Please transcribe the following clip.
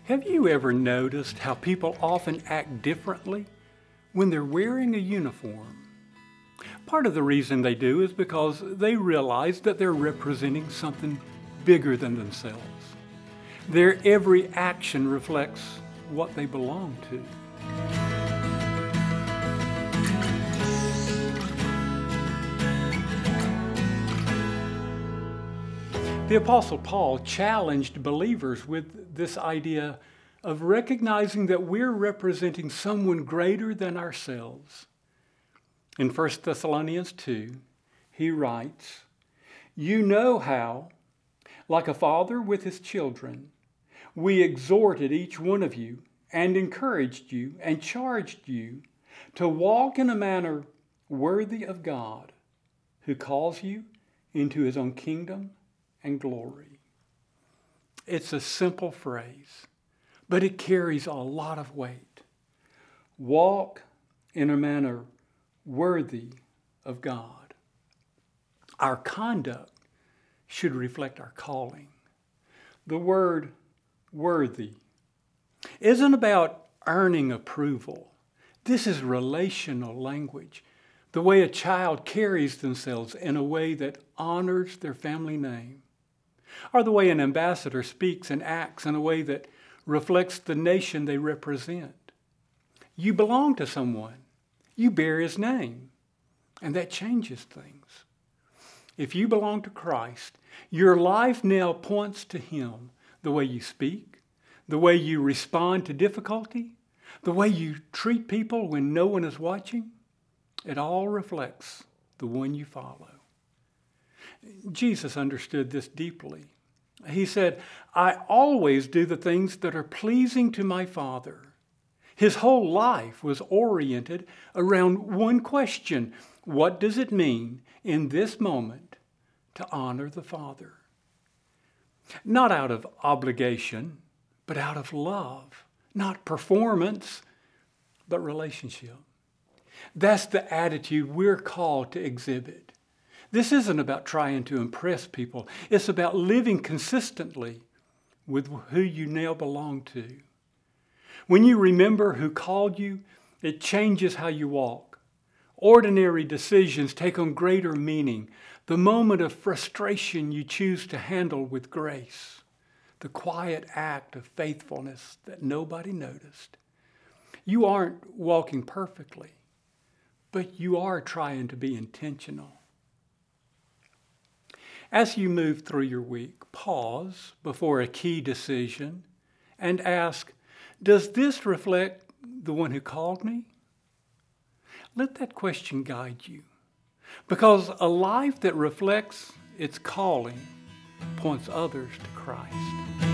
Have you ever noticed how people often act differently when they're wearing a uniform? Part of the reason they do is because they realize that they're representing something bigger than themselves. Their every action reflects what they belong to. The Apostle Paul challenged believers with this idea of recognizing that we're representing someone greater than ourselves. In 1 Thessalonians 2, he writes, "You know how, like a father with his children, we exhorted each one of you and encouraged you and charged you to walk in a manner worthy of God, who calls you into his own kingdom and glory." It's a simple phrase, but it carries a lot of weight. Walk in a manner worthy of God. Our conduct should reflect our calling. The word worthy isn't about earning approval. This is relational language, the way a child carries themselves in a way that honors their family name, or the way an ambassador speaks and acts in a way that reflects the nation they represent. You belong to someone. You bear his name, and that changes things. If you belong to Christ, your life now points to him. The way you speak, the way you respond to difficulty, the way you treat people when no one is watching, it all reflects the one you follow. Jesus understood this deeply. He said, "I always do the things that are pleasing to my Father." His whole life was oriented around one question: what does it mean in this moment to honor the Father? Not out of obligation, but out of love. Not performance, but relationship. That's the attitude we're called to exhibit. This isn't about trying to impress people. It's about living consistently with who you now belong to. When you remember who called you, it changes how you walk. Ordinary decisions take on greater meaning. The moment of frustration you choose to handle with grace. The quiet act of faithfulness that nobody noticed. You aren't walking perfectly, but you are trying to be intentional. As you move through your week, pause before a key decision and ask, does this reflect the one who called me? Let that question guide you, because a life that reflects its calling points others to Christ.